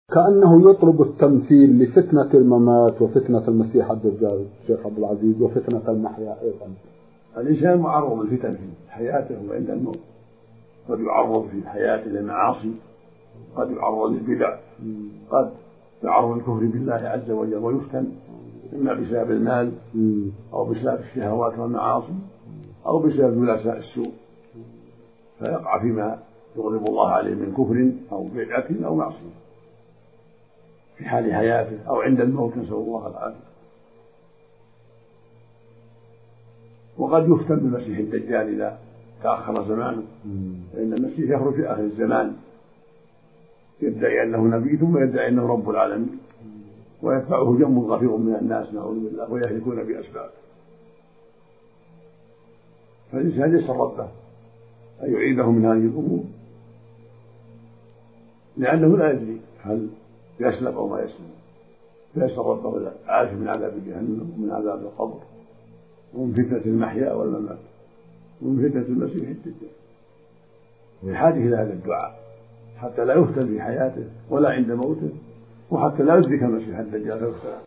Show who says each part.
Speaker 1: كأنه يطلب التمثيل لفتنة الممات وفتنة المسيح الدجال الشيخ عبد العزيز وفتنة المحيا أيضا.
Speaker 2: الإنسان معرض للفتن في حياته وعند الموت، قد يعرض في حياته للمعاصي، قد يعرض للبدع، قد يعرض للكفر بالله عز وجل ويفتن إما بسبب المال أو بسبب الشهوات والمعاصي أو بسبب جلساء السوء، فيقع فيما يغضب الله عليه من كفر أو بدعة أو معصية في حال حياته أو عند الموت، نسأل الله العافية. وقد يفتن بالمسيح الدجال إذا تأخر زمانه، فإن المسيح يخرج في آخر الزمان يدعي أنه نبي ثم يدعي أنه رب العالمين، ويتبعه جم غفير من الناس نعوذ بالله ويهلكون بأسبابه. فالإنسان يسأل ربه أن يعيده من هذه الأمور، لأنه لا يدري هل يسلم أو ما يسلم، فيسأل ربه العافية من عذاب جهنم ومن عذاب القبر ومن فتنة المحيا والممات ومن فتنة المسيح الدجال، بحاجة إلى هذا الدعاء حتى لا يفتن في حياته ولا عند موته، وحتى لا يدرك المسيح الدجال.